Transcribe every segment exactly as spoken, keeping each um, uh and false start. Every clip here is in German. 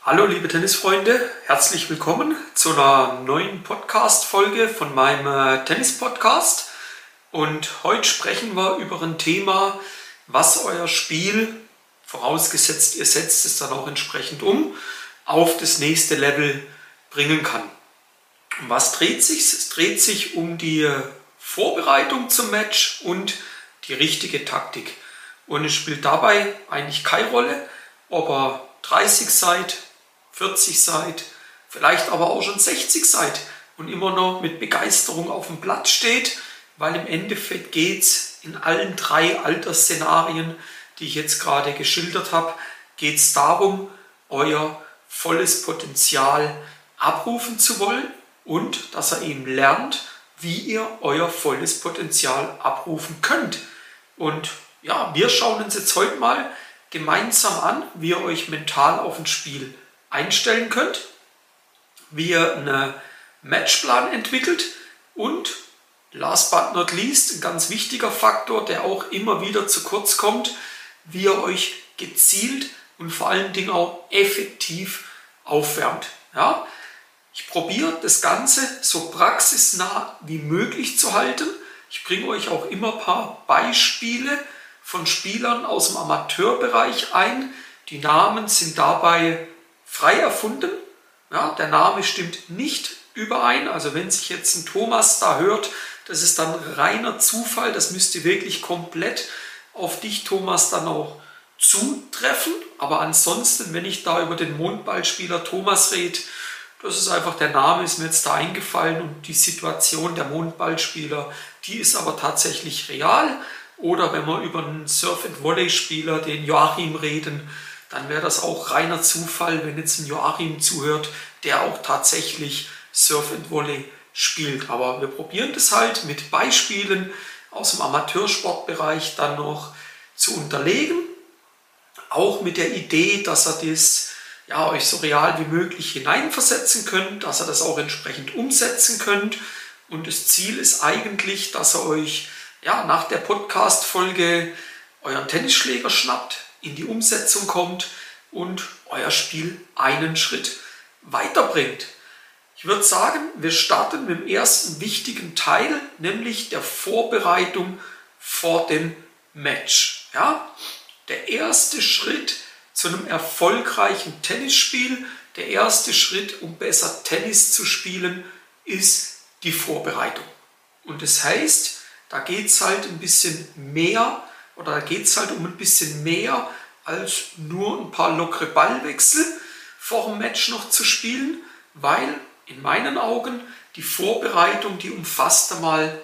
Hallo liebe Tennisfreunde, herzlich willkommen zu einer neuen Podcast-Folge von meinem äh, Tennis-Podcast. Und heute sprechen wir über ein Thema, was euer Spiel, vorausgesetzt ihr setzt es dann auch entsprechend um, auf das nächste Level bringen kann. Um was dreht sich? Es dreht sich um die Vorbereitung zum Match und die richtige Taktik. Und es spielt dabei eigentlich keine Rolle, ob ihr dreißig seid, vierzig seid, vielleicht aber auch schon sechzig seid und immer noch mit Begeisterung auf dem Platz steht, weil im Endeffekt geht es in allen drei Altersszenarien, die ich jetzt gerade geschildert habe, geht es darum, euer volles Potenzial abrufen zu wollen und dass ihr eben lernt, wie ihr euer volles Potenzial abrufen könnt. Und ja, wir schauen uns jetzt heute mal gemeinsam an, wie ihr euch mental auf ein Spiel einstellen könnt, wie ihr einen Matchplan entwickelt und last but not least, ein ganz wichtiger Faktor, der auch immer wieder zu kurz kommt, wie ihr euch gezielt und vor allen Dingen auch effektiv aufwärmt. Ja? Ich probiere das Ganze so praxisnah wie möglich zu halten. Ich bringe euch auch immer ein paar Beispiele von Spielern aus dem Amateurbereich ein. Die Namen sind dabei frei erfunden. Ja, der Name stimmt nicht überein. Also wenn sich jetzt ein Thomas da hört, das ist dann reiner Zufall. Das müsste wirklich komplett auf dich, Thomas, dann auch zutreffen. Aber ansonsten, wenn ich da über den Mondballspieler Thomas rede, das ist einfach der Name, ist mir jetzt da eingefallen und die Situation der Mondballspieler, die ist aber tatsächlich real. Oder wenn wir über einen Surf-and-Volley-Spieler, den Joachim, reden, dann wäre das auch reiner Zufall, wenn jetzt ein Joachim zuhört, der auch tatsächlich Surf-and-Volley spielt. Aber wir probieren das halt mit Beispielen aus dem Amateursportbereich dann noch zu unterlegen. Auch mit der Idee, dass ihr das ja, euch so real wie möglich hineinversetzen könnt, dass ihr das auch entsprechend umsetzen könnt. Und das Ziel ist eigentlich, dass ihr euch ja, nach der Podcast-Folge euren Tennisschläger schnappt, in die Umsetzung kommt und euer Spiel einen Schritt weiterbringt. Ich würde sagen, wir starten mit dem ersten wichtigen Teil, nämlich der Vorbereitung vor dem Match. Ja? Der erste Schritt zu einem erfolgreichen Tennisspiel, der erste Schritt, um besser Tennis zu spielen, ist die Vorbereitung. Und das heißt, da geht es halt ein bisschen mehr oder da geht es halt um ein bisschen mehr als nur ein paar lockere Ballwechsel vor dem Match noch zu spielen, weil in meinen Augen die Vorbereitung, die umfasst einmal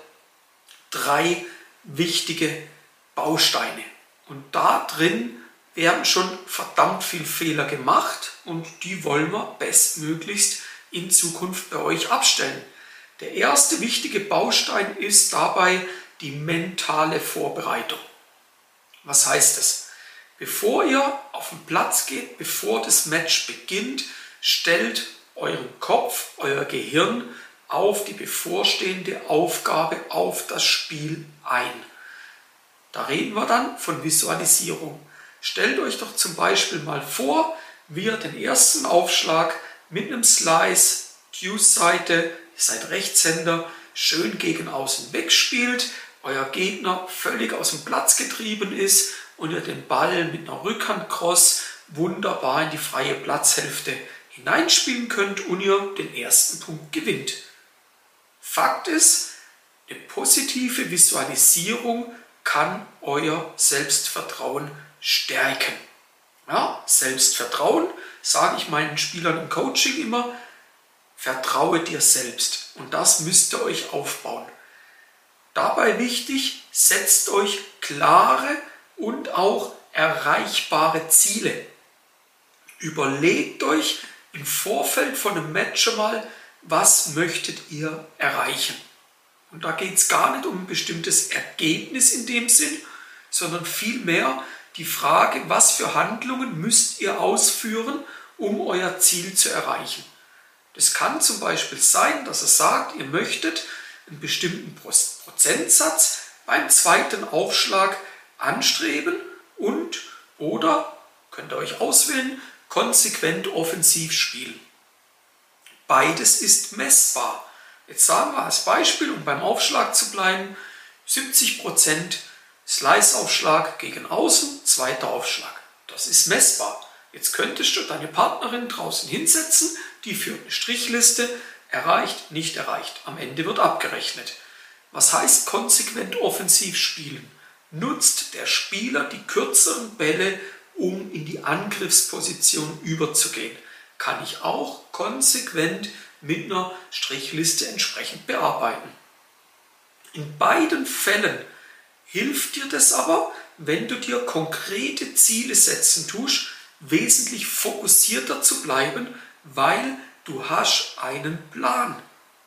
drei wichtige Bausteine. Und da drin werden schon verdammt viele Fehler gemacht und die wollen wir bestmöglichst in Zukunft bei euch abstellen. Der erste wichtige Baustein ist dabei die mentale Vorbereitung. Was heißt das? Bevor ihr auf den Platz geht, bevor das Match beginnt, stellt euren Kopf, euer Gehirn auf die bevorstehende Aufgabe, auf das Spiel ein. Da reden wir dann von Visualisierung. Stellt euch doch zum Beispiel mal vor, wie ihr den ersten Aufschlag mit einem Slice, Deuce-Seite, ihr seid Rechtshänder, schön gegen außen wegspielt, euer Gegner völlig aus dem Platz getrieben ist und ihr den Ball mit einer Rückhandcross wunderbar in die freie Platzhälfte hineinspielen könnt und ihr den ersten Punkt gewinnt. Fakt ist, eine positive Visualisierung kann euer Selbstvertrauen stärken. Ja, Selbstvertrauen, sage ich meinen Spielern im Coaching immer, vertraue dir selbst und das müsst ihr euch aufbauen. Dabei wichtig, setzt euch klare und auch erreichbare Ziele. Überlegt euch im Vorfeld von einem Match schon mal, was möchtet ihr erreichen. Und da geht es gar nicht um ein bestimmtes Ergebnis in dem Sinn, sondern vielmehr die Frage, was für Handlungen müsst ihr ausführen, um euer Ziel zu erreichen. Das kann zum Beispiel sein, dass ihr sagt, ihr möchtet einen bestimmten Prozentsatz beim zweiten Aufschlag anstreben und oder, könnt ihr euch auswählen, konsequent offensiv spielen. Beides ist messbar. Jetzt sagen wir als Beispiel, um beim Aufschlag zu bleiben, siebzig Prozent Slice-Aufschlag gegen Außen, zweiter Aufschlag. Das ist messbar. Jetzt könntest du deine Partnerin draußen hinsetzen, die führt eine Strichliste, erreicht, nicht erreicht. Am Ende wird abgerechnet. Was heißt konsequent offensiv spielen? Nutzt der Spieler die kürzeren Bälle, um in die Angriffsposition überzugehen? Kann ich auch konsequent mit einer Strichliste entsprechend bearbeiten. In beiden Fällen hilft dir das aber, wenn du dir konkrete Ziele setzen tust, wesentlich fokussierter zu bleiben, weil du hast einen Plan.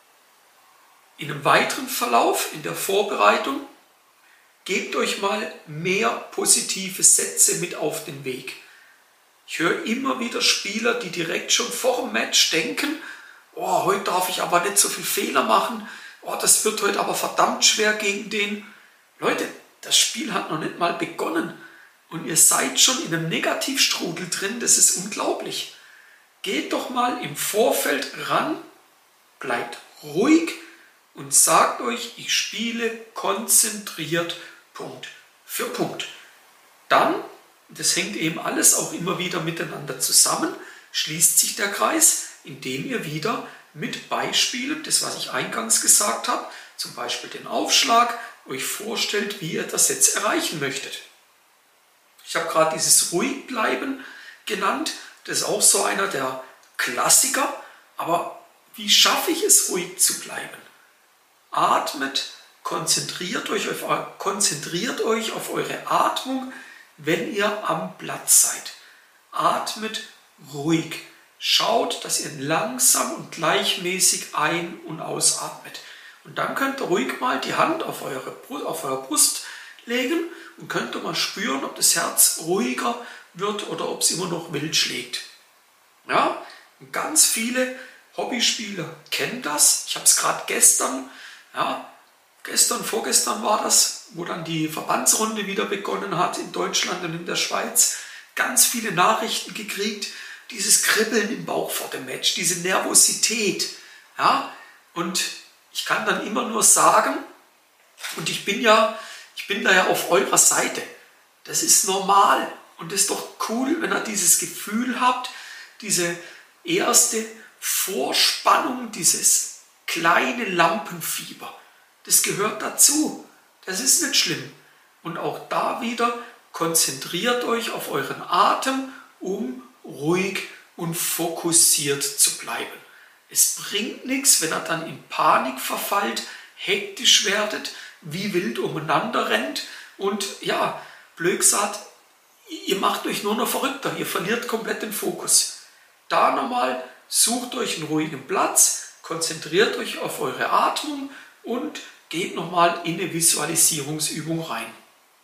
In einem weiteren Verlauf, in der Vorbereitung, gebt euch mal mehr positive Sätze mit auf den Weg. Ich höre immer wieder Spieler, die direkt schon vor dem Match denken, oh, heute darf ich aber nicht so viel Fehler machen, oh, das wird heute aber verdammt schwer gegen den. Leute, das Spiel hat noch nicht mal begonnen und ihr seid schon in einem Negativstrudel drin, das ist unglaublich. Geht doch mal im Vorfeld ran, bleibt ruhig und sagt euch, ich spiele konzentriert Punkt für Punkt. Dann, das hängt eben alles auch immer wieder miteinander zusammen, schließt sich der Kreis, indem ihr wieder mit Beispielen, das was ich eingangs gesagt habe, zum Beispiel den Aufschlag, euch vorstellt, wie ihr das jetzt erreichen möchtet. Ich habe gerade dieses Ruhigbleiben genannt, das ist auch so einer der Klassiker, aber wie schaffe ich es, ruhig zu bleiben? Atmet, konzentriert euch auf, konzentriert euch auf eure Atmung, wenn ihr am Platz seid. Atmet ruhig. Schaut, dass ihr langsam und gleichmäßig ein- und ausatmet. Und dann könnt ihr ruhig mal die Hand auf eure, auf eure Brust legen und könnt ihr mal spüren, ob das Herz ruhiger wird oder ob es immer noch wild schlägt. Ja, und ganz viele Hobbyspieler kennen das. Ich habe es gerade gestern, ja, gestern, vorgestern war das, wo dann die Verbandsrunde wieder begonnen hat in Deutschland und in der Schweiz. Ganz viele Nachrichten gekriegt, dieses Kribbeln im Bauch vor dem Match, diese Nervosität. Ja, und ich kann dann immer nur sagen, und ich bin ja, ich bin da ja auf eurer Seite, das ist normal und das ist doch cool, wenn ihr dieses Gefühl habt, diese erste Vorspannung, dieses kleine Lampenfieber, das gehört dazu, das ist nicht schlimm. Und auch da wieder konzentriert euch auf euren Atem, um ruhig und fokussiert zu bleiben. Es bringt nichts, wenn ihr dann in Panik verfallt, hektisch werdet, wie wild umeinander rennt und ja, blöd gesagt, ihr macht euch nur noch verrückter, ihr verliert komplett den Fokus. Da nochmal, sucht euch einen ruhigen Platz, konzentriert euch auf eure Atmung und geht nochmal in eine Visualisierungsübung rein.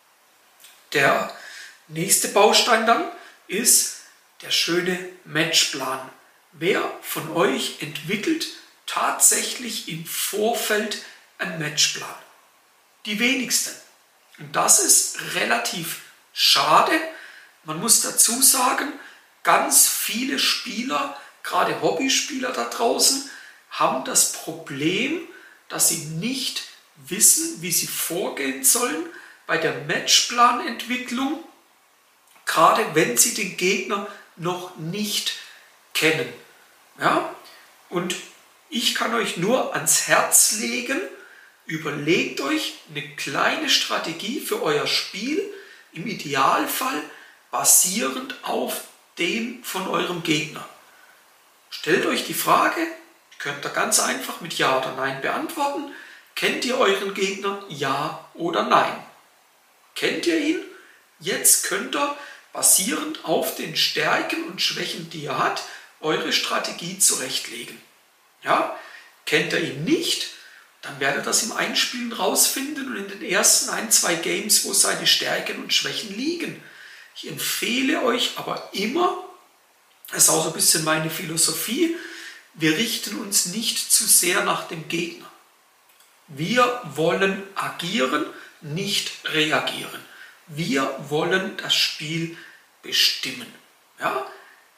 Der nächste Baustein dann ist der schöne Matchplan. Wer von euch entwickelt tatsächlich im Vorfeld einen Matchplan? Die wenigsten. Und das ist relativ schade. Man muss dazu sagen, ganz viele Spieler, gerade Hobbyspieler da draußen, haben das Problem, dass sie nicht wissen, wie sie vorgehen sollen bei der Matchplanentwicklung, gerade wenn sie den Gegner noch nicht kennen. Ja? Und ich kann euch nur ans Herz legen, überlegt euch eine kleine Strategie für euer Spiel, im Idealfall basierend auf dem von eurem Gegner. Stellt euch die Frage, könnt ihr ganz einfach mit Ja oder Nein beantworten. Kennt ihr euren Gegner? Ja oder Nein? Kennt ihr ihn? Jetzt könnt ihr basierend auf den Stärken und Schwächen, die er hat, eure Strategie zurechtlegen. Ja? Kennt ihr ihn nicht? Dann werdet ihr das im Einspielen rausfinden und in den ersten ein, zwei Games, wo seine Stärken und Schwächen liegen. Ich empfehle euch aber immer, das ist auch so ein bisschen meine Philosophie, wir richten uns nicht zu sehr nach dem Gegner. Wir wollen agieren, nicht reagieren. Wir wollen das Spiel bestimmen. Ja?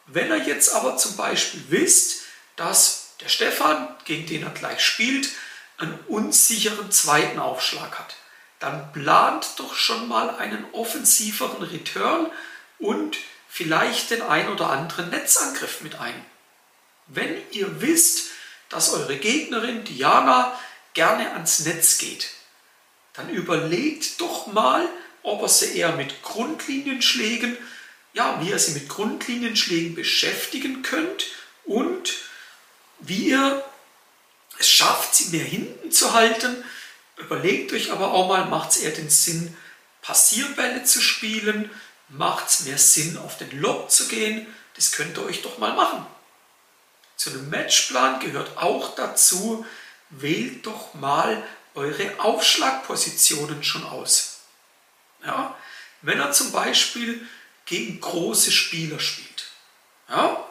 Wenn ihr jetzt aber zum Beispiel wisst, dass der Stefan, gegen den er gleich spielt, einen unsicheren zweiten Aufschlag hat, dann plant doch schon mal einen offensiveren Return und vielleicht den ein oder anderen Netzangriff mit ein. Wenn ihr wisst, dass eure Gegnerin Diana gerne ans Netz geht, dann überlegt doch mal, ob ihr sie eher mit Grundlinienschlägen, ja, wie ihr sie mit Grundlinienschlägen beschäftigen könnt und wie ihr es schafft, sie mehr hinten zu halten. Überlegt euch aber auch mal, macht es eher den Sinn, Passierbälle zu spielen? Macht es mehr Sinn, auf den Lob zu gehen? Das könnt ihr euch doch mal machen. Zu einem Matchplan gehört auch dazu, wählt doch mal eure Aufschlagpositionen schon aus. Ja? Wenn er zum Beispiel gegen große Spieler spielt, ja,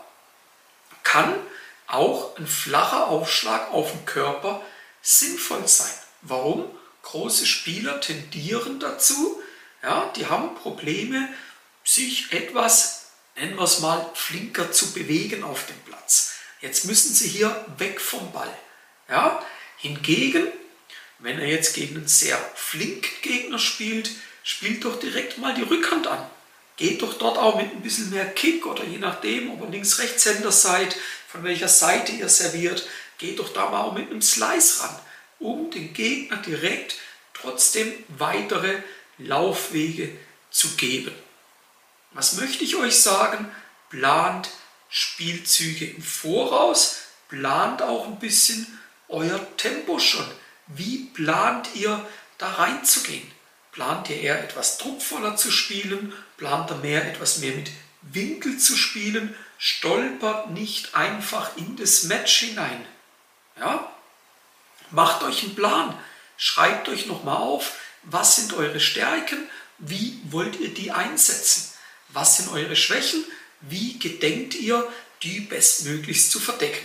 kann auch ein flacher Aufschlag auf den Körper sinnvoll sein. Warum? Große Spieler tendieren dazu, ja, die haben Probleme, sich etwas, nennen wir es mal, flinker zu bewegen auf dem Platz. Jetzt müssen sie hier weg vom Ball. Ja? Hingegen, wenn er jetzt gegen einen sehr flinken Gegner spielt, spielt doch direkt mal die Rückhand an. Geht doch dort auch mit ein bisschen mehr Kick oder je nachdem, ob ihr Links-Rechtshänder seid, von welcher Seite ihr serviert, geht doch da mal auch mit einem Slice ran, um den Gegner direkt trotzdem weitere Laufwege zu geben. Was möchte ich euch sagen? Plant Spielzüge im Voraus, plant auch ein bisschen euer Tempo schon. Wie plant ihr da reinzugehen? Plant ihr eher etwas druckvoller zu spielen? Plant ihr mehr etwas mehr mit Winkel zu spielen? Stolpert nicht einfach in das Match hinein. Ja? Macht euch einen Plan. Schreibt euch nochmal auf, was sind eure Stärken? Wie wollt ihr die einsetzen? Was sind eure Schwächen? Wie gedenkt ihr, die bestmöglichst zu verdecken?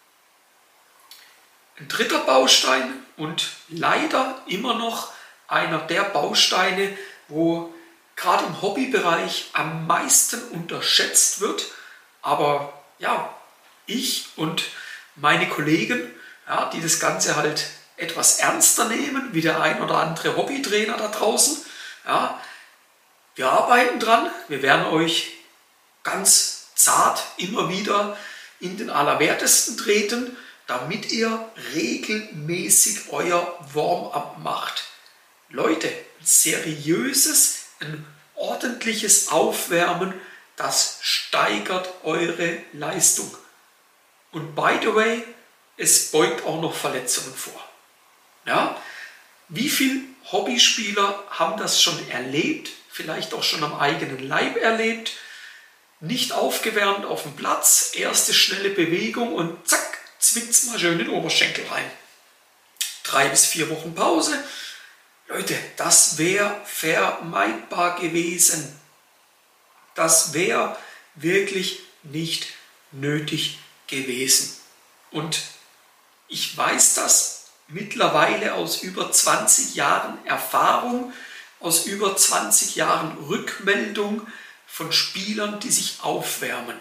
Ein dritter Baustein und leider immer noch einer der Bausteine, wo gerade im Hobbybereich am meisten unterschätzt wird, aber ja, ich und meine Kollegen, ja, die das Ganze halt etwas ernster nehmen, wie der ein oder andere Hobbytrainer da draußen, ja, wir arbeiten dran, wir werden euch ganz zart immer wieder in den Allerwertesten treten, damit ihr regelmäßig euer Warm-up macht. Leute, ein seriöses, ein ordentliches Aufwärmen, das steigert eure Leistung. Und by the way, es beugt auch noch Verletzungen vor. Ja? Wie viele Hobbyspieler haben das schon erlebt, vielleicht auch schon am eigenen Leib erlebt, nicht aufgewärmt auf dem Platz, erste schnelle Bewegung und zack, zwickt's mal schön in den Oberschenkel rein. Drei bis vier Wochen Pause. Leute, das wäre vermeidbar gewesen. Das wäre wirklich nicht nötig gewesen. Und ich weiß das mittlerweile aus über zwanzig Jahren Erfahrung, aus über zwanzig Jahren Rückmeldung von Spielern, die sich aufwärmen.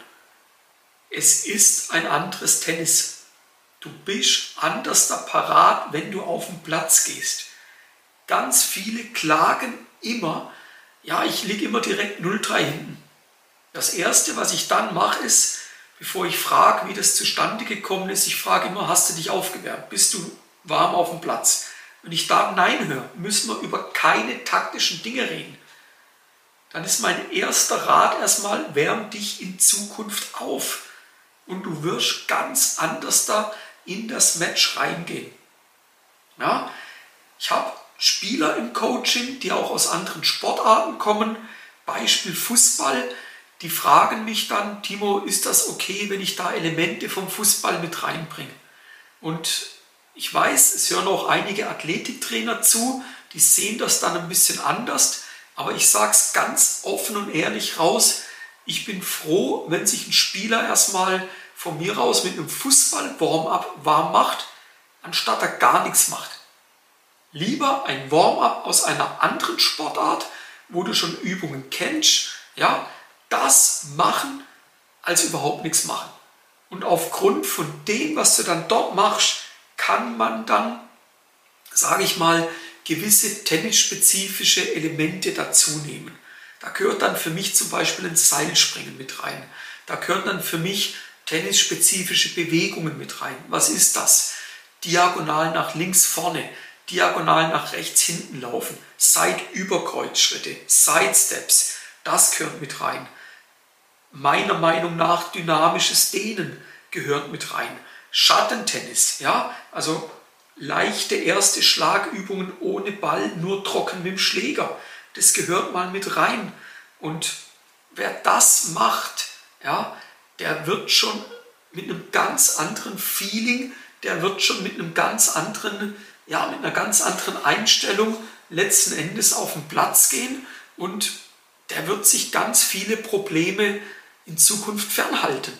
Es ist ein anderes Tennis. Du bist anders da parat, wenn du auf den Platz gehst. Ganz viele klagen immer, ja, ich liege immer direkt null drei hinten. Das Erste, was ich dann mache, ist, bevor ich frage, wie das zustande gekommen ist, ich frage immer, hast du dich aufgewärmt? Bist du warm auf dem Platz? Wenn ich da Nein höre, müssen wir über keine taktischen Dinge reden. Dann ist mein erster Rat erstmal, wärm dich in Zukunft auf. Und du wirst ganz anders da in das Match reingehen. Ja, ich habe Spieler im Coaching, die auch aus anderen Sportarten kommen, Beispiel Fußball, die fragen mich dann, Timo, ist das okay, wenn ich da Elemente vom Fußball mit reinbringe? Und ich weiß, es hören auch einige Athletiktrainer zu, die sehen das dann ein bisschen anders, aber ich sage es ganz offen und ehrlich raus, ich bin froh, wenn sich ein Spieler erstmal von mir aus mit einem Fußball-Warm-up warm macht, anstatt er gar nichts macht. Lieber ein Warm-up aus einer anderen Sportart, wo du schon Übungen kennst, ja, das machen als überhaupt nichts machen. Und aufgrund von dem, was du dann dort machst, kann man dann, sage ich mal, gewisse tennisspezifische Elemente dazu nehmen. Da gehört dann für mich zum Beispiel ein Seilspringen mit rein. Da gehören dann für mich tennisspezifische Bewegungen mit rein. Was ist das? Diagonal nach links vorne, diagonal nach rechts hinten laufen, Seitüberkreuzschritte, Sidesteps, das gehört mit rein. Meiner Meinung nach dynamisches Dehnen gehört mit rein. Schattentennis, ja, also leichte erste Schlagübungen ohne Ball, nur trocken mit dem Schläger. Das gehört mal mit rein. Und wer das macht, ja, der wird schon mit einem ganz anderen Feeling, der wird schon mit einem ganz anderen, ja, mit einer ganz anderen Einstellung letzten Endes auf den Platz gehen und der wird sich ganz viele Probleme in Zukunft fernhalten.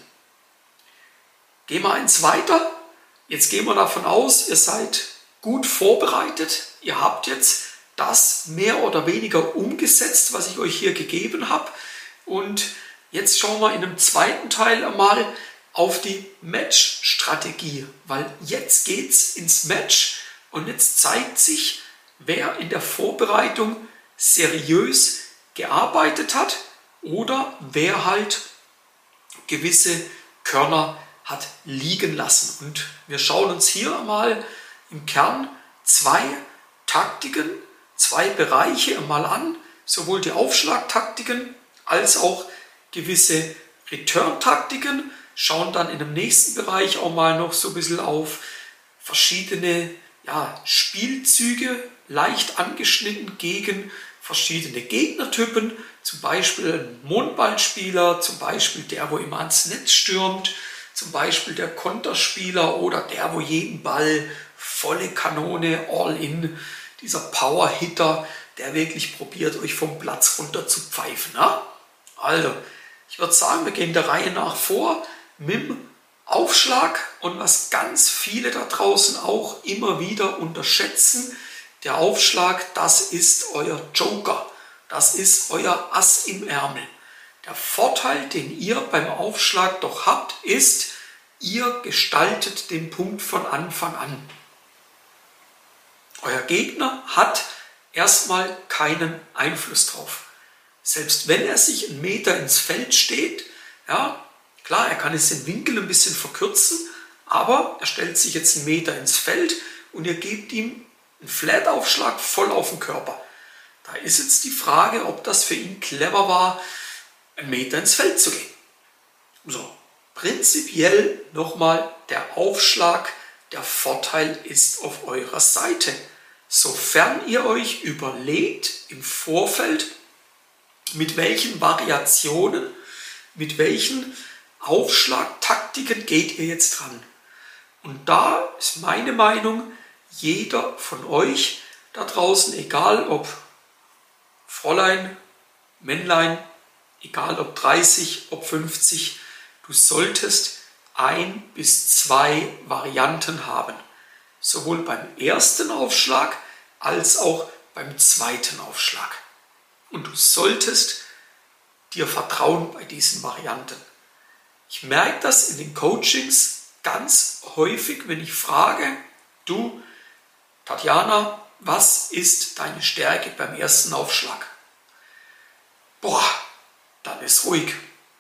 Gehen wir eins weiter. Jetzt gehen wir davon aus, ihr seid gut vorbereitet. Ihr habt jetzt das mehr oder weniger umgesetzt, was ich euch hier gegeben habe. Und jetzt schauen wir in einem zweiten Teil einmal auf die Match-Strategie, weil jetzt geht es ins Match und jetzt zeigt sich, wer in der Vorbereitung seriös gearbeitet hat oder wer halt gewisse Körner hat liegen lassen. Und wir schauen uns hier mal im Kern zwei Taktiken, zwei Bereiche einmal an, sowohl die Aufschlagtaktiken als auch gewisse Return-Taktiken, schauen dann in dem nächsten Bereich auch mal noch so ein bisschen auf verschiedene ja, Spielzüge, leicht angeschnitten gegen verschiedene Gegnertypen, zum Beispiel ein Mondballspieler, zum Beispiel der, wo immer ans Netz stürmt, zum Beispiel der Konterspieler oder der, wo jeden Ball volle Kanone, all in, dieser Power-Hitter, der wirklich probiert, euch vom Platz runter zu pfeifen. Na? Also, ich würde sagen, wir gehen der Reihe nach vor mit dem Aufschlag und was ganz viele da draußen auch immer wieder unterschätzen, der Aufschlag, das ist euer Joker, das ist euer Ass im Ärmel. Der Vorteil, den ihr beim Aufschlag doch habt, ist, ihr gestaltet den Punkt von Anfang an. Euer Gegner hat erstmal keinen Einfluss drauf. Selbst wenn er sich einen Meter ins Feld steht, ja, klar, er kann jetzt den Winkel ein bisschen verkürzen, aber er stellt sich jetzt einen Meter ins Feld und ihr gebt ihm einen Flat-Aufschlag voll auf den Körper. Da ist jetzt die Frage, ob das für ihn clever war, einen Meter ins Feld zu gehen. So, prinzipiell nochmal der Aufschlag, der Vorteil ist auf eurer Seite. Sofern ihr euch überlegt im Vorfeld, mit welchen Variationen, mit welchen Aufschlagtaktiken geht ihr jetzt dran. Und da ist meine Meinung, jeder von euch da draußen, egal ob Fräulein, Männlein, egal ob dreißig, ob fünfzig, du solltest ein bis zwei Varianten haben. Sowohl beim ersten Aufschlag als auch beim zweiten Aufschlag. Und du solltest dir vertrauen bei diesen Varianten. Ich merke das in den Coachings ganz häufig, wenn ich frage, du, Tatjana, was ist deine Stärke beim ersten Aufschlag? Boah, dann ist ruhig.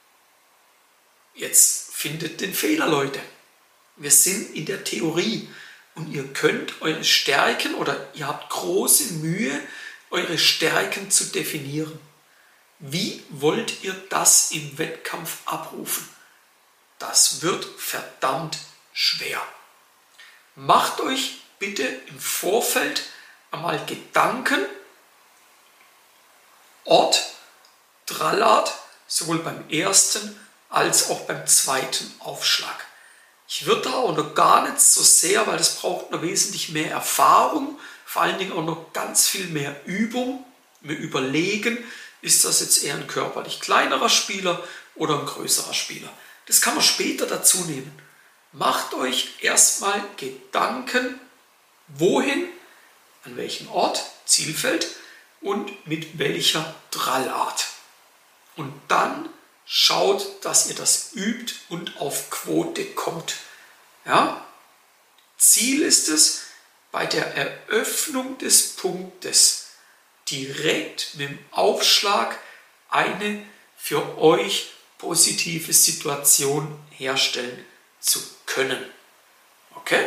Jetzt findet den Fehler, Leute. Wir sind in der Theorie und ihr könnt eure Stärken oder ihr habt große Mühe, eure Stärken zu definieren. Wie wollt ihr das im Wettkampf abrufen? Das wird verdammt schwer. Macht euch bitte im Vorfeld einmal Gedanken, Ort, Trallart, sowohl beim ersten als auch beim zweiten Aufschlag. Ich würde da auch noch gar nicht so sehr, weil das braucht noch wesentlich mehr Erfahrung, vor allen Dingen auch noch ganz viel mehr Übung, mir überlegen, ist das jetzt eher ein körperlich kleinerer Spieler oder ein größerer Spieler. Das kann man später dazu nehmen. Macht euch erstmal Gedanken, wohin, an welchen Ort, Zielfeld und mit welcher Trallart. Und dann schaut, dass ihr das übt und auf Quote kommt. Ja? Ziel ist es, bei der Eröffnung des Punktes direkt mit dem Aufschlag eine für euch positive Situation herstellen zu können. Okay?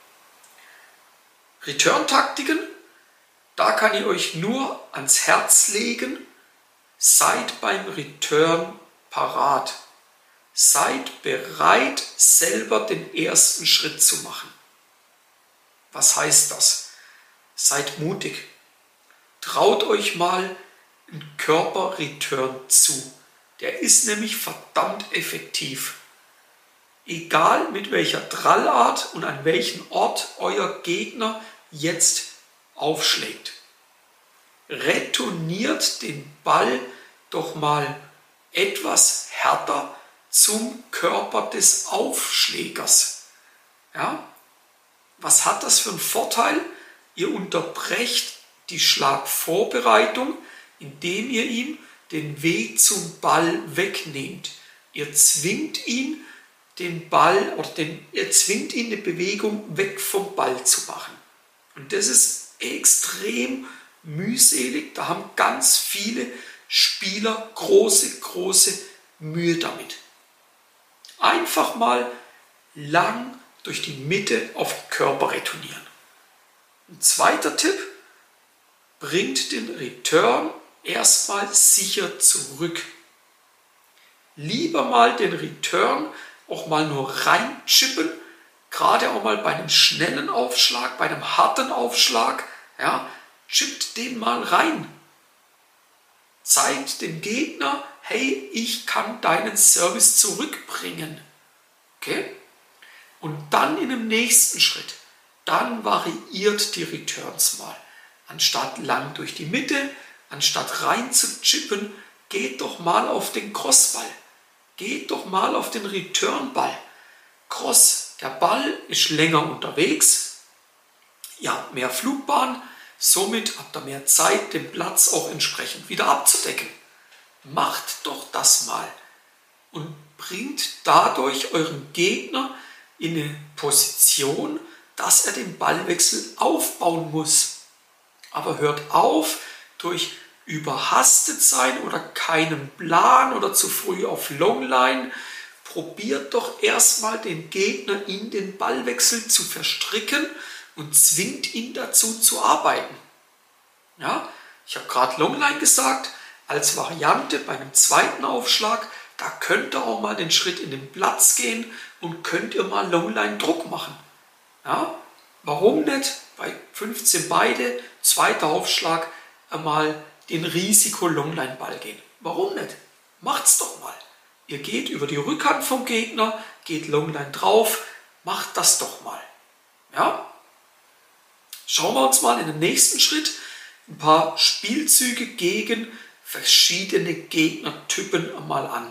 Return-Taktiken, da kann ich euch nur ans Herz legen, seid beim Return parat. Seid bereit, selber den ersten Schritt zu machen. Was heißt das? Seid mutig. Traut euch mal einen Körper-Return zu. Der ist nämlich verdammt effektiv. Egal mit welcher Drallart und an welchem Ort euer Gegner jetzt aufschlägt. Retourniert den Ball doch mal etwas härter zum Körper des Aufschlägers. Ja? Was hat das für einen Vorteil? Ihr unterbrecht die Schlagvorbereitung, indem ihr ihm den Weg zum Ball wegnehmt. Ihr zwingt ihn, den Ball oder den, ihr zwingt ihn, eine Bewegung weg vom Ball zu machen. Und das ist extrem mühselig. Da haben ganz viele Spieler große, große Mühe damit. Einfach mal lang durch die Mitte auf den Körper retournieren. Ein zweiter Tipp, bringt den Return erstmal sicher zurück. Lieber mal den Return auch mal nur reinchippen, gerade auch mal bei einem schnellen Aufschlag, bei einem harten Aufschlag, ja, chippt den mal rein. Zeigt dem Gegner, hey, ich kann deinen Service zurückbringen. Okay? Und dann in dem nächsten Schritt, dann variiert die Returns mal. Anstatt lang durch die Mitte, anstatt rein zu chippen, geht doch mal auf den Crossball. Geht doch mal auf den Returnball. Cross, der Ball ist länger unterwegs. Ihr habt mehr Flugbahn, somit habt ihr mehr Zeit, den Platz auch entsprechend wieder abzudecken. Macht doch das mal und bringt dadurch euren Gegner in eine Position, dass er den Ballwechsel aufbauen muss. Aber hört auf, durch überhastet sein oder keinen Plan oder zu früh auf Longline. Probiert doch erstmal den Gegner in den Ballwechsel zu verstricken und zwingt ihn dazu zu arbeiten. Ja, ich habe gerade Longline gesagt, als Variante bei einem zweiten Aufschlag, da könnt ihr auch mal den Schritt in den Platz gehen und könnt ihr mal Longline Druck machen. Ja, warum nicht bei fünfzehn beide, zweiter Aufschlag, einmal den Risiko-Longline-Ball gehen. Warum nicht? Macht's doch mal. Ihr geht über die Rückhand vom Gegner, geht Longline drauf, macht das doch mal. Ja? Schauen wir uns mal in den nächsten Schritt ein paar Spielzüge gegen verschiedene Gegnertypen mal an.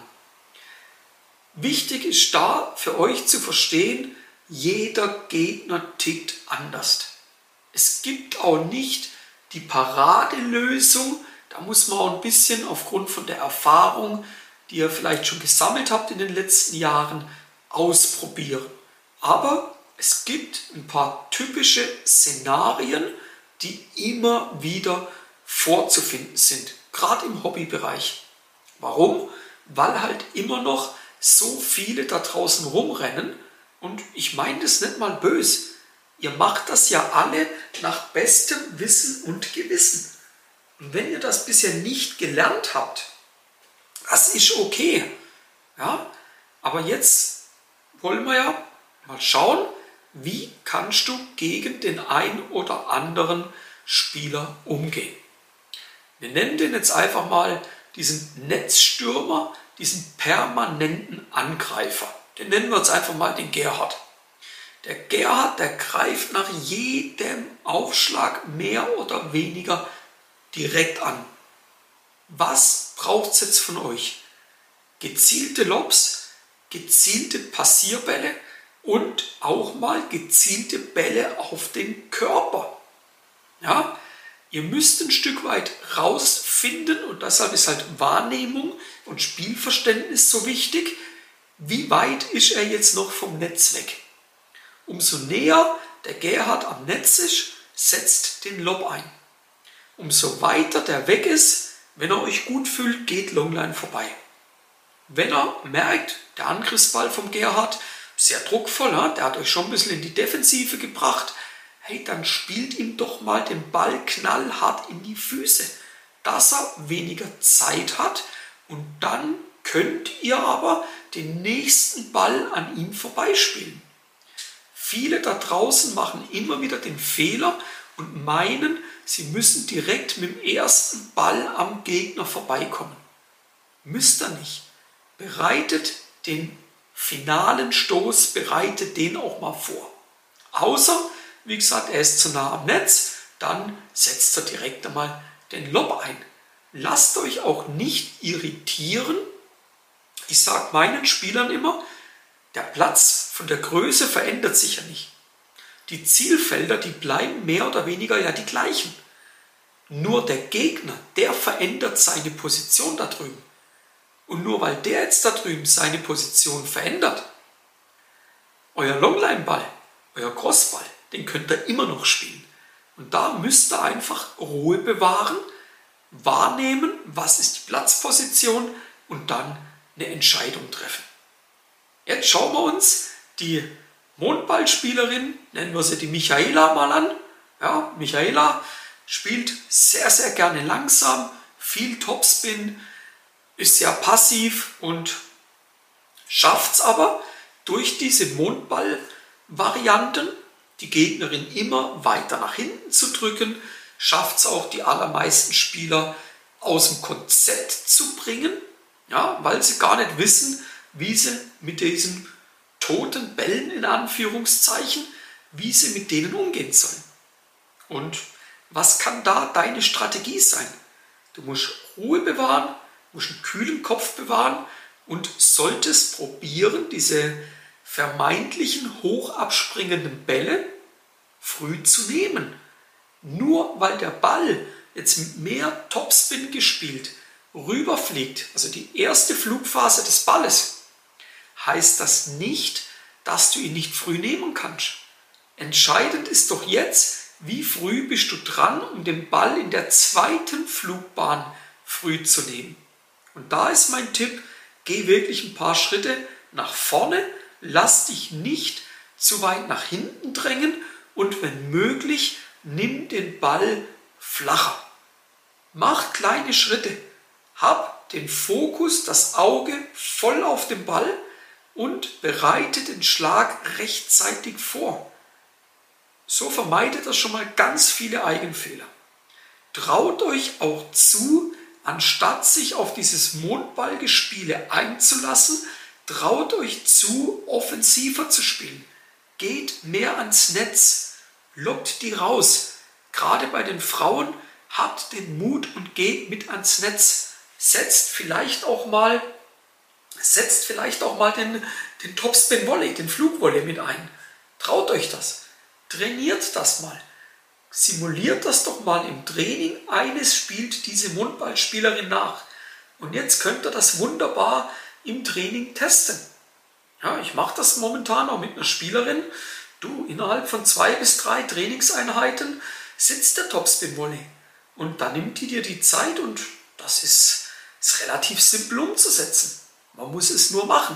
Wichtig ist da für euch zu verstehen, jeder Gegner tickt anders. Es gibt auch nicht die Paradelösung, da muss man auch ein bisschen aufgrund von der Erfahrung, die ihr vielleicht schon gesammelt habt in den letzten Jahren, ausprobieren. Aber es gibt ein paar typische Szenarien, die immer wieder vorzufinden sind, gerade im Hobbybereich. Warum? Weil halt immer noch so viele da draußen rumrennen und ich meine das nicht mal böse. Ihr macht das ja alle nach bestem Wissen und Gewissen. Und wenn ihr das bisher nicht gelernt habt, das ist okay. Ja? Aber jetzt wollen wir ja mal schauen, wie kannst du gegen den ein oder anderen Spieler umgehen. Wir nennen den jetzt einfach mal diesen Netzstürmer, diesen permanenten Angreifer. Den nennen wir jetzt einfach mal den Gerhard. Der Gerhard, der greift nach jedem Aufschlag mehr oder weniger direkt an. Was braucht es jetzt von euch? Gezielte Lobs, gezielte Passierbälle und auch mal gezielte Bälle auf den Körper. Ja? Ihr müsst ein Stück weit rausfinden, und deshalb ist halt Wahrnehmung und Spielverständnis so wichtig, wie weit ist er jetzt noch vom Netz weg. Umso näher der Gerhard am Netz ist, setzt den Lob ein. Umso weiter der weg ist, wenn er euch gut fühlt, geht Longline vorbei. Wenn er merkt, der Angriffsball vom Gerhard sehr druckvoll, der hat euch schon ein bisschen in die Defensive gebracht, hey, dann spielt ihm doch mal den Ball knallhart in die Füße, dass er weniger Zeit hat, und dann könnt ihr aber den nächsten Ball an ihm vorbeispielen. Viele da draußen machen immer wieder den Fehler und meinen, sie müssen direkt mit dem ersten Ball am Gegner vorbeikommen. Müsst ihr nicht. Bereitet den finalen Stoß, bereitet den auch mal vor. Außer, wie gesagt, er ist zu nah am Netz, dann setzt er direkt einmal den Lob ein. Lasst euch auch nicht irritieren. Ich sage meinen Spielern immer, der Platz von der Größe verändert sich ja nicht. Die Zielfelder, die bleiben mehr oder weniger ja die gleichen. Nur der Gegner, der verändert seine Position da drüben. Und nur weil der jetzt da drüben seine Position verändert, euer Longline-Ball, euer Crossball, den könnt ihr immer noch spielen. Und da müsst ihr einfach Ruhe bewahren, wahrnehmen, was ist die Platzposition, und dann eine Entscheidung treffen. Jetzt schauen wir uns die Mondballspielerin, nennen wir sie die Michaela, mal an. Ja, Michaela spielt sehr, sehr gerne langsam, viel Topspin, ist sehr passiv und schafft es aber durch diese Mondball-Varianten, die Gegnerin immer weiter nach hinten zu drücken, schafft es auch die allermeisten Spieler aus dem Konzept zu bringen, ja, weil sie gar nicht wissen, wie sie mit diesen toten Bällen in Anführungszeichen, wie sie mit denen umgehen sollen. Und was kann da deine Strategie sein? Du musst Ruhe bewahren, musst einen kühlen Kopf bewahren und solltest probieren, diese vermeintlichen hochabspringenden Bälle früh zu nehmen. Nur weil der Ball jetzt mit mehr Topspin gespielt rüberfliegt, also die erste Flugphase des Balles, heißt das nicht, dass du ihn nicht früh nehmen kannst. Entscheidend ist doch jetzt, wie früh bist du dran, um den Ball in der zweiten Flugbahn früh zu nehmen. Und da ist mein Tipp, geh wirklich ein paar Schritte nach vorne, lass dich nicht zu weit nach hinten drängen und wenn möglich, nimm den Ball flacher. Mach kleine Schritte, hab den Fokus, das Auge voll auf den Ball und bereite den Schlag rechtzeitig vor. So vermeidet ihr schon mal ganz viele Eigenfehler. Traut euch auch zu, anstatt sich auf dieses Mondballgespiele einzulassen, traut euch zu, offensiver zu spielen. Geht mehr ans Netz, lockt die raus. Gerade bei den Frauen, habt den Mut und geht mit ans Netz. Setzt vielleicht auch mal, setzt vielleicht auch mal den, den Topspin-Volley, den Flugvolley mit ein. Traut euch das. Trainiert das mal. Simuliert das doch mal im Training. Eines spielt diese Mundballspielerin nach. Und jetzt könnt ihr das wunderbar im Training testen. Ja, ich mache das momentan auch mit einer Spielerin. Du, innerhalb von zwei bis drei Trainingseinheiten sitzt der Topspin-Volley. Und dann nimmt die dir die Zeit und das ist, ist relativ simpel umzusetzen. Man muss es nur machen.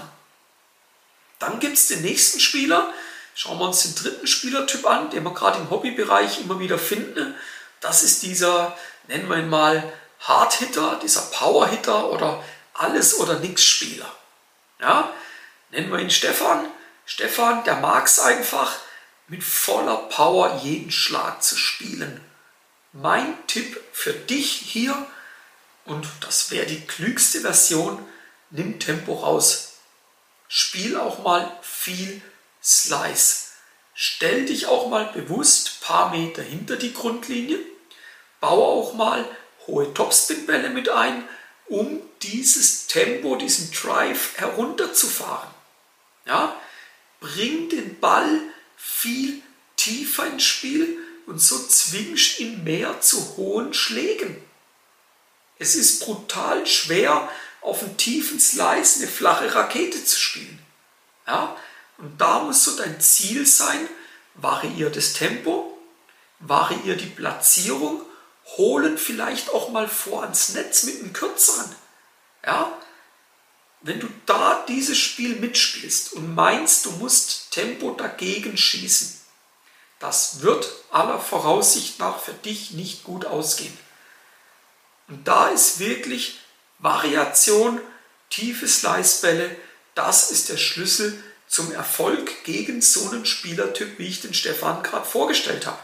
Dann gibt es den nächsten Spieler. Schauen wir uns den dritten Spielertyp an, den wir gerade im Hobbybereich immer wieder finden. Das ist dieser, nennen wir ihn mal, Hard-Hitter, dieser Power-Hitter oder Alles-oder-Nix-Spieler. Ja? Nennen wir ihn Stefan. Stefan, der mag es einfach, mit voller Power jeden Schlag zu spielen. Mein Tipp für dich hier, und das wäre die klügste Version, nimm Tempo raus. Spiel auch mal viel Slice. Stell dich auch mal bewusst ein paar Meter hinter die Grundlinie. Baue auch mal hohe Topspin-Bälle mit ein, um dieses Tempo, diesen Drive herunterzufahren. Ja? Bring den Ball viel tiefer ins Spiel. und so zwingst ihn mehr zu hohen Schlägen. Es ist brutal schwer, auf einen tiefen Slice eine flache Rakete zu spielen. Ja? Und da muss so dein Ziel sein, variier das Tempo, variier die Platzierung, holen vielleicht auch mal vor ans Netz mit einem kürzeren. Ja? Wenn du da dieses Spiel mitspielst und meinst, du musst Tempo dagegen schießen, das wird aller Voraussicht nach für dich nicht gut ausgehen. Und da ist wirklich Variation, tiefe Slicebälle, das ist der Schlüssel zum Erfolg gegen so einen Spielertyp, wie ich den Stefan gerade vorgestellt habe.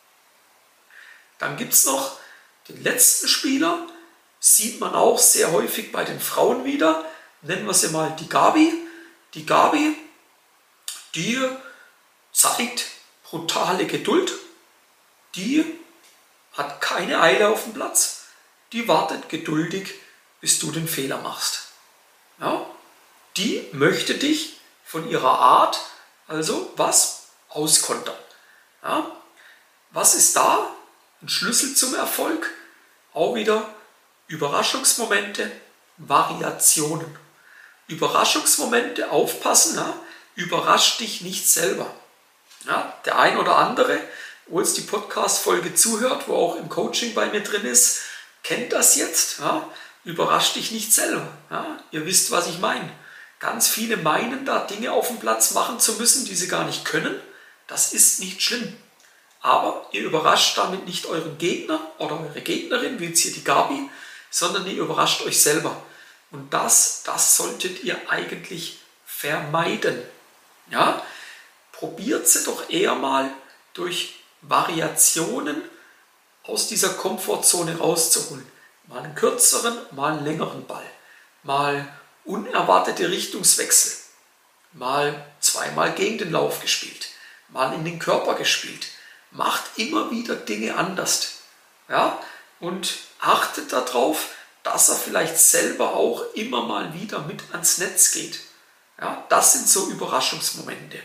Dann gibt es noch den letzten Spieler, sieht man auch sehr häufig bei den Frauen wieder, nennen wir sie mal die Gabi. Die Gabi, die zeigt brutale Geduld, die hat keine Eile auf dem Platz, die wartet geduldig, bis du den Fehler machst. Ja? Die möchte dich von ihrer Art, also was, auskontern. Ja? Was ist da? Ein Schlüssel zum Erfolg? Auch wieder Überraschungsmomente, Variationen. Überraschungsmomente, aufpassen, ja? Überrasch dich nicht selber. Ja? Der ein oder andere, wo jetzt die Podcast-Folge zuhört, wo auch im Coaching bei mir drin ist, kennt das jetzt. Ja? Überrasch dich nicht selber. Ja? Ihr wisst, was ich meine. Ganz viele meinen, da Dinge auf dem Platz machen zu müssen, die sie gar nicht können. Das ist nicht schlimm. Aber ihr überrascht damit nicht euren Gegner oder eure Gegnerin, wie jetzt hier die Gabi, sondern ihr überrascht euch selber. Und das, das solltet ihr eigentlich vermeiden. Ja? Probiert sie doch eher mal durch Variationen aus dieser Komfortzone rauszuholen. Mal einen kürzeren, mal einen längeren Ball. Mal unerwartete Richtungswechsel. Mal zweimal gegen den Lauf gespielt. Mal in den Körper gespielt. Macht immer wieder Dinge anders. Ja? Und achtet darauf, dass er vielleicht selber auch immer mal wieder mit ans Netz geht. Ja? Das sind so Überraschungsmomente.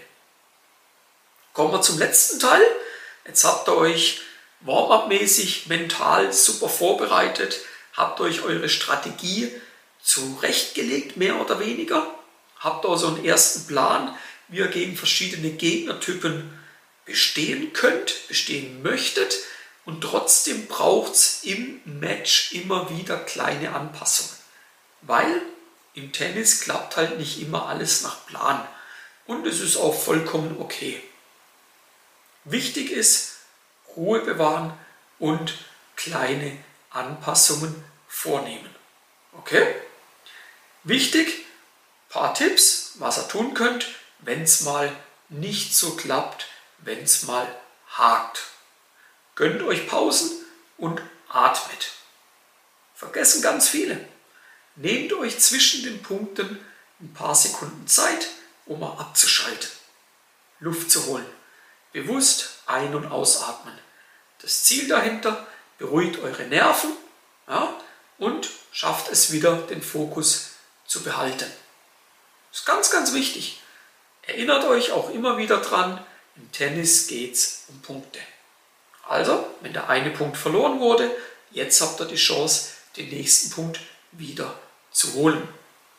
Kommen wir zum letzten Teil. Jetzt habt ihr euch Warm-up-mäßig mental super vorbereitet, habt euch eure Strategie zurechtgelegt, mehr oder weniger. Habt also einen ersten Plan, wie ihr gegen verschiedene Gegnertypen bestehen könnt, bestehen möchtet. Und trotzdem braucht es im Match immer wieder kleine Anpassungen. Weil im Tennis klappt halt nicht immer alles nach Plan. Und es ist auch vollkommen okay. Wichtig ist, Ruhe bewahren und kleine Anpassungen vornehmen. Okay? Wichtig, ein paar Tipps, was ihr tun könnt, wenn es mal nicht so klappt, wenn es mal hakt. Gönnt euch Pausen und atmet. Vergessen ganz viele. Nehmt euch zwischen den Punkten ein paar Sekunden Zeit, um mal abzuschalten, Luft zu holen. Bewusst ein- und ausatmen. Das Ziel dahinter, beruhigt eure Nerven, ja, und schafft es wieder, den Fokus zu behalten. Das ist ganz, ganz wichtig. Erinnert euch auch immer wieder dran, im Tennis geht es um Punkte. Also, wenn der eine Punkt verloren wurde, jetzt habt ihr die Chance, den nächsten Punkt wieder zu holen.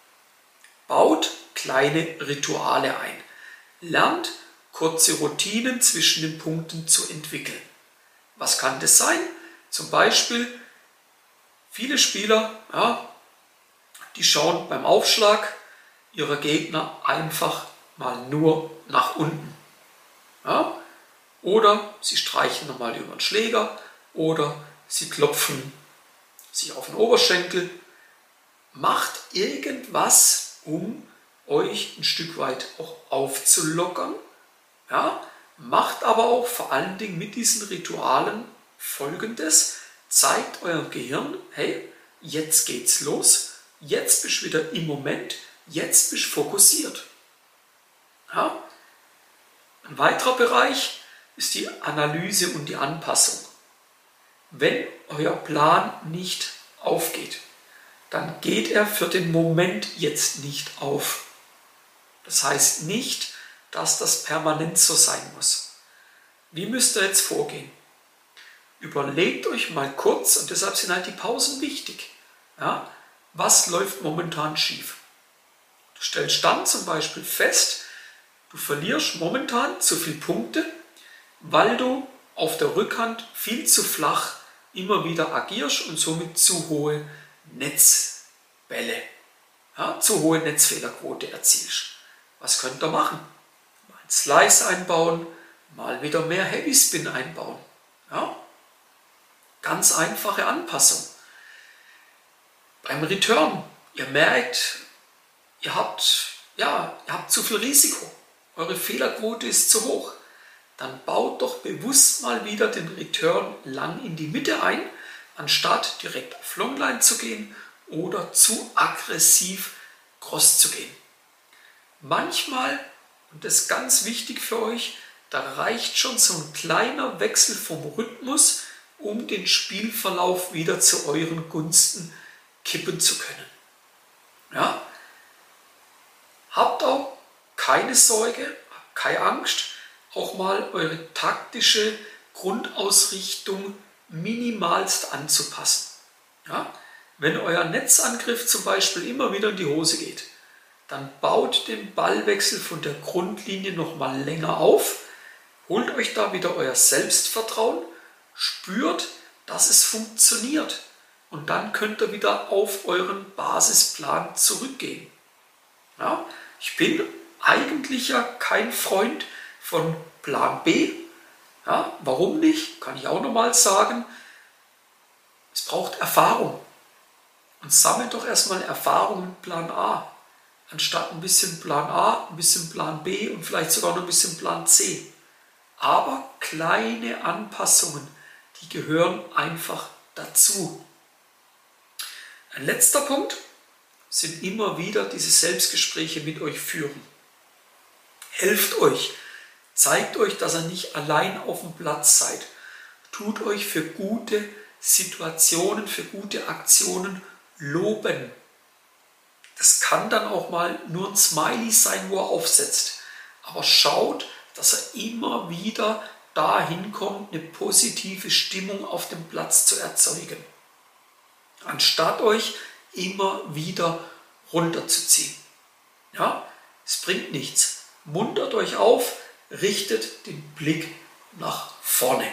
Baut kleine Rituale ein. Lernt kurze Routinen zwischen den Punkten zu entwickeln. Was kann das sein? Zum Beispiel, viele Spieler, ja, die schauen beim Aufschlag ihrer Gegner einfach mal nur nach unten. Ja? Oder sie streichen nochmal über den Schläger oder sie klopfen sich auf den Oberschenkel. Macht irgendwas, um euch ein Stück weit auch aufzulockern. Ja? Macht aber auch vor allen Dingen mit diesen Ritualen Folgendes. Zeigt eurem Gehirn, hey, jetzt geht's los, jetzt bist du wieder im Moment, jetzt bist du fokussiert. Ja? Ein weiterer Bereich ist die Analyse und die Anpassung. Wenn euer Plan nicht aufgeht, dann geht er für den Moment jetzt nicht auf. Das heißt nicht, dass das permanent so sein muss. Wie müsst ihr jetzt vorgehen? überlegt euch mal kurz, und deshalb sind halt die Pausen wichtig, ja, was läuft momentan schief. Du stellst dann zum Beispiel fest, du verlierst momentan zu viele Punkte, weil du auf der Rückhand viel zu flach immer wieder agierst und somit zu hohe Netzbälle, ja, zu hohe Netzfehlerquote erzielst. Was könnt ihr machen? Mal einen Slice einbauen, mal wieder mehr Heavy Spin einbauen. Ja? Ganz einfache Anpassung. Beim Return, ihr merkt, ihr habt, ja, ihr habt zu viel Risiko. Eure Fehlerquote ist zu hoch. Dann baut doch bewusst mal wieder den Return lang in die Mitte ein, anstatt direkt auf Longline zu gehen oder zu aggressiv Cross zu gehen. Manchmal, und das ist ganz wichtig für euch, da reicht schon so ein kleiner Wechsel vom Rhythmus, um den Spielverlauf wieder zu euren Gunsten kippen zu können. Ja? Habt auch keine Sorge, habt keine Angst, auch mal eure taktische Grundausrichtung minimalst anzupassen. Ja? Wenn euer Netzangriff zum Beispiel immer wieder in die Hose geht, dann baut den Ballwechsel von der Grundlinie noch mal länger auf, holt euch da wieder euer Selbstvertrauen, spürt, dass es funktioniert und dann könnt ihr wieder auf euren Basisplan zurückgehen. Ja? Ich bin eigentlich ja kein Freund von Plan B. Ja, warum nicht? Kann ich auch nochmal sagen. Es braucht Erfahrung. Und sammelt doch erstmal Erfahrung mit Plan A. Anstatt ein bisschen Plan A, ein bisschen Plan B und vielleicht sogar noch ein bisschen Plan C. Aber kleine Anpassungen, die gehören einfach dazu. Ein letzter Punkt sind immer wieder diese Selbstgespräche mit euch führen. Helft euch. Zeigt euch, dass ihr nicht allein auf dem Platz seid. Tut euch für gute Situationen, für gute Aktionen loben. Das kann dann auch mal nur ein Smiley sein, wo er aufsetzt. Aber schaut, dass er immer wieder dahin kommt, eine positive Stimmung auf dem Platz zu erzeugen. Anstatt euch immer wieder runterzuziehen. Ja, es bringt nichts. Muntert euch auf, richtet den Blick nach vorne.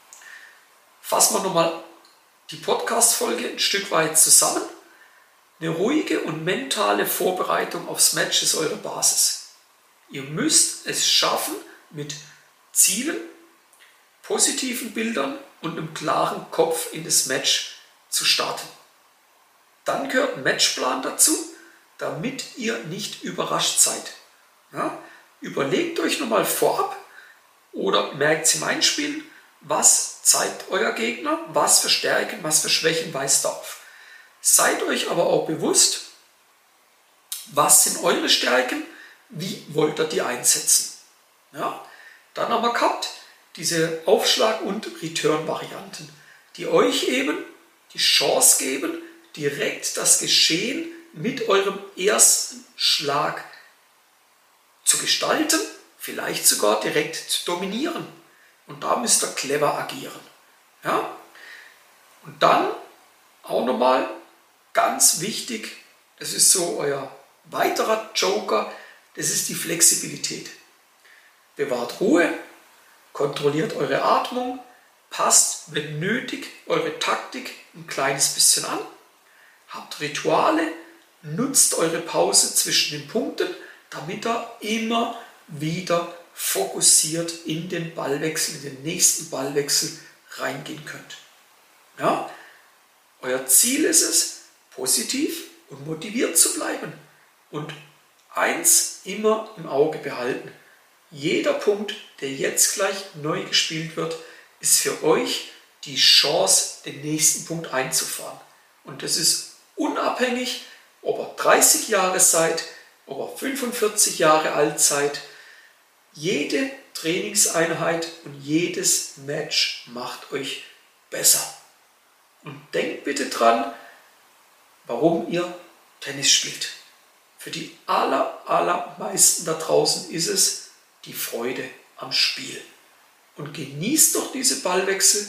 Fassen wir nochmal die Podcast-Folge ein Stück weit zusammen. Eine ruhige und mentale Vorbereitung aufs Match ist eure Basis. Ihr müsst es schaffen, mit Zielen, positiven Bildern und einem klaren Kopf in das Match zu starten. Dann gehört ein Matchplan dazu, damit ihr nicht überrascht seid. Ja? Überlegt euch nochmal vorab oder merkt es im Einspielen, was zeigt euer Gegner, was für Stärken, was für Schwächen weist er auf. Seid euch aber auch bewusst, was sind eure Stärken, wie wollt ihr die einsetzen. Ja? Dann haben wir gehabt diese Aufschlag- und Return-Varianten, die euch eben die Chance geben, direkt das Geschehen mit eurem ersten Schlag zu gestalten, vielleicht sogar direkt zu dominieren. Und da müsst ihr clever agieren. Ja? Und dann auch nochmal ganz wichtig, das ist so euer weiterer Joker, das ist die Flexibilität. Bewahrt Ruhe, kontrolliert eure Atmung, passt, wenn nötig, eure Taktik ein kleines bisschen an, habt Rituale, nutzt eure Pause zwischen den Punkten, damit ihr immer wieder fokussiert in den Ballwechsel, in den nächsten Ballwechsel reingehen könnt. Ja? Euer Ziel ist es, positiv und motiviert zu bleiben. Und eins immer im Auge behalten. Jeder Punkt, der jetzt gleich neu gespielt wird, ist für euch die Chance, den nächsten Punkt einzufahren. Und das ist unabhängig, ob ihr dreißig Jahre seid, ob ihr fünfundvierzig Jahre alt seid. Jede Trainingseinheit und jedes Match macht euch besser. Und denkt bitte dran, warum ihr Tennis spielt. Für die aller, allermeisten da draußen ist es die Freude am Spiel. Und genießt doch diese Ballwechsel,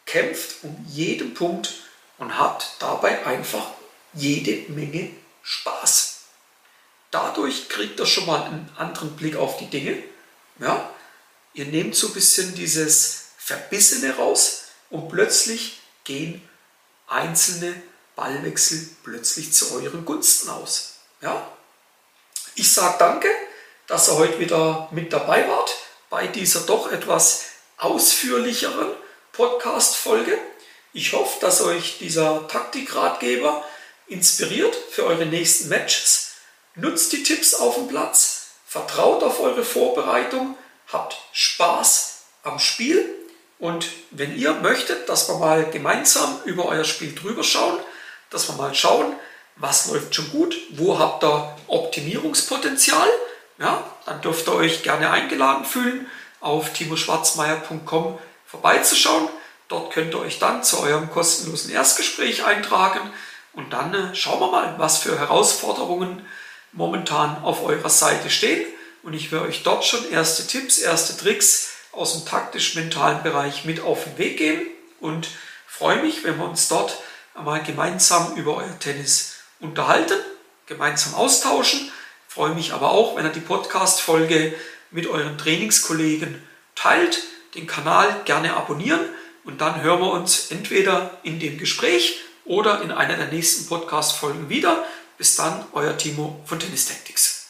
kämpft um jeden Punkt und habt dabei einfach jede Menge Spaß. Dadurch kriegt ihr schon mal einen anderen Blick auf die Dinge. Ja? Ihr nehmt so ein bisschen dieses Verbissene raus und plötzlich gehen einzelne Ballwechsel plötzlich zu euren Gunsten aus. Ja? Ich sage danke, dass ihr heute wieder mit dabei wart bei dieser doch etwas ausführlicheren Podcast-Folge. Ich hoffe, dass euch dieser Taktikratgeber inspiriert für eure nächsten Matches. Nutzt die Tipps auf dem Platz, vertraut auf eure Vorbereitung, habt Spaß am Spiel und wenn ihr möchtet, dass wir mal gemeinsam über euer Spiel drüber schauen, dass wir mal schauen, was läuft schon gut, wo habt ihr Optimierungspotenzial, ja, dann dürft ihr euch gerne eingeladen fühlen, auf timo schwarzmeier punkt com vorbeizuschauen. Dort könnt ihr euch dann zu eurem kostenlosen Erstgespräch eintragen und dann äh, schauen wir mal, was für Herausforderungen momentan auf eurer Seite stehen. Und ich werde euch dort schon erste Tipps, erste Tricks aus dem taktisch-mentalen Bereich mit auf den Weg geben und freue mich, wenn wir uns dort einmal gemeinsam über euer Tennis unterhalten, gemeinsam austauschen. Freue mich aber auch, wenn ihr die Podcast-Folge mit euren Trainingskollegen teilt, den Kanal gerne abonnieren und dann hören wir uns entweder in dem Gespräch oder in einer der nächsten Podcast-Folgen wieder. Bis dann, euer Timo von Tennis Tactics.